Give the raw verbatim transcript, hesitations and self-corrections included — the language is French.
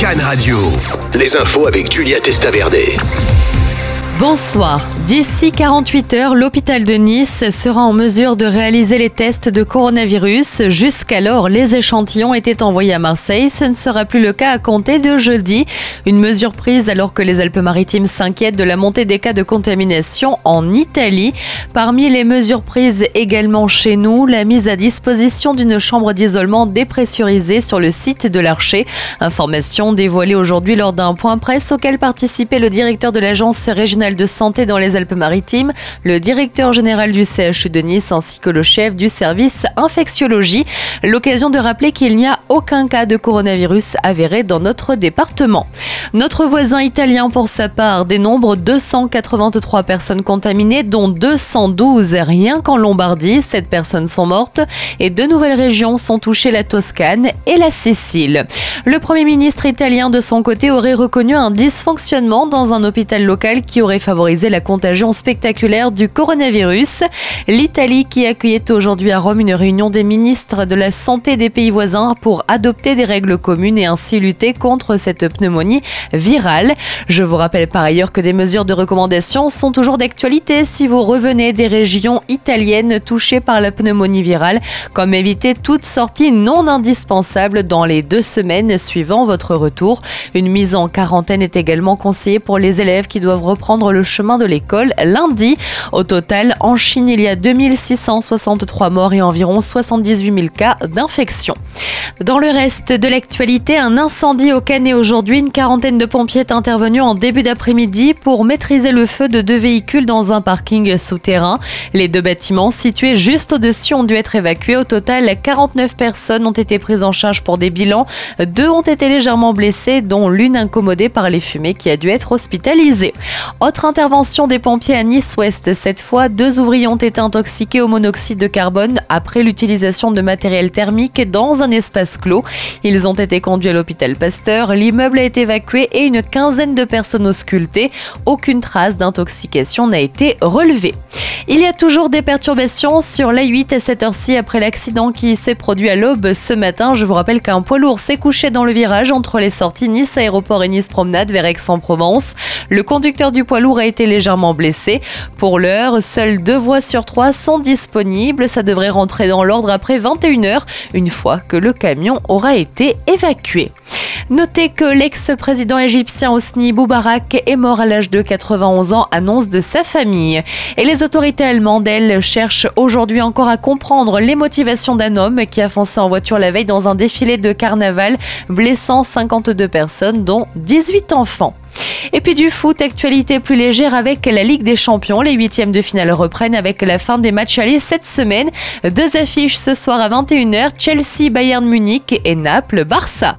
Cannes Radio. Les infos avec Julia Testaverde. Bonsoir. D'ici quarante-huit heures, l'hôpital de Nice sera en mesure de réaliser les tests de coronavirus. Jusqu'alors, les échantillons étaient envoyés à Marseille. Ce ne sera plus le cas à compter de jeudi. Une mesure prise alors que les Alpes-Maritimes s'inquiètent de la montée des cas de contamination en Italie. Parmi les mesures prises également chez nous, la mise à disposition d'une chambre d'isolement dépressurisée sur le site de l'Archer. Information dévoilée aujourd'hui lors d'un point presse auquel participait le directeur de l'agence régionale de santé dans les Alpes-Maritimes, le directeur général du C H U de Nice ainsi que le chef du service infectiologie. L'occasion de rappeler qu'il n'y a aucun cas de coronavirus avéré dans notre département. Notre voisin italien, pour sa part, dénombre deux cent quatre-vingt-trois personnes contaminées, dont deux cent douze rien qu'en Lombardie. Sept personnes sont mortes et deux nouvelles régions sont touchées, la Toscane et la Sicile. Le Premier ministre italien, de son côté, aurait reconnu un dysfonctionnement dans un hôpital local qui aurait favoriser la contagion spectaculaire du coronavirus. L'Italie qui accueillait aujourd'hui à Rome une réunion des ministres de la santé des pays voisins pour adopter des règles communes et ainsi lutter contre cette pneumonie virale. Je vous rappelle par ailleurs que des mesures de recommandation sont toujours d'actualité si vous revenez des régions italiennes touchées par la pneumonie virale, comme éviter toute sortie non indispensable dans les deux semaines suivant votre retour. Une mise en quarantaine est également conseillée pour les élèves qui doivent reprendre le chemin de l'école lundi. Au total, en Chine, il y a deux mille six cent soixante-trois morts et environ soixante-dix-huit mille cas d'infection. Dans le reste de l'actualité, un incendie au Canet aujourd'hui. Une quarantaine de pompiers est intervenue en début d'après-midi pour maîtriser le feu de deux véhicules dans un parking souterrain. Les deux bâtiments situés juste au-dessus ont dû être évacués. Au total, quarante-neuf personnes ont été prises en charge pour des bilans. Deux ont été légèrement blessées, dont l'une incommodée par les fumées qui a dû être hospitalisée. Autre intervention des pompiers à Nice-Ouest. Cette fois, deux ouvriers ont été intoxiqués au monoxyde de carbone après l'utilisation de matériel thermique dans un espace clos. Ils ont été conduits à l'hôpital Pasteur. L'immeuble a été évacué et une quinzaine de personnes auscultées. Aucune trace d'intoxication n'a été relevée. Il y a toujours des perturbations sur l'A huit à cette heure-ci après l'accident qui s'est produit à l'aube ce matin. Je vous rappelle qu'un poids lourd s'est couché dans le virage entre les sorties Nice Aéroport et Nice Promenade vers Aix-en-Provence. Le conducteur du poids lourd a été légèrement blessé. Pour l'heure, seules deux voies sur trois sont disponibles. Ça devrait rentrer dans l'ordre après vingt et une heures, une fois que le camion aura été évacué. Notez que l'ex-président égyptien Hosni Moubarak est mort à l'âge de quatre-vingt-onze ans, annonce de sa famille. Et les autorités allemandes, elles, cherchent aujourd'hui encore à comprendre les motivations d'un homme qui a foncé en voiture la veille dans un défilé de carnaval, blessant cinquante-deux personnes, dont dix-huit enfants. Et puis du foot, actualité plus légère avec la Ligue des Champions. Les huitièmes de finale reprennent avec la fin des matchs allés cette semaine. Deux affiches ce soir à vingt et une heures, Chelsea, Bayern Munich et Naples, Barça.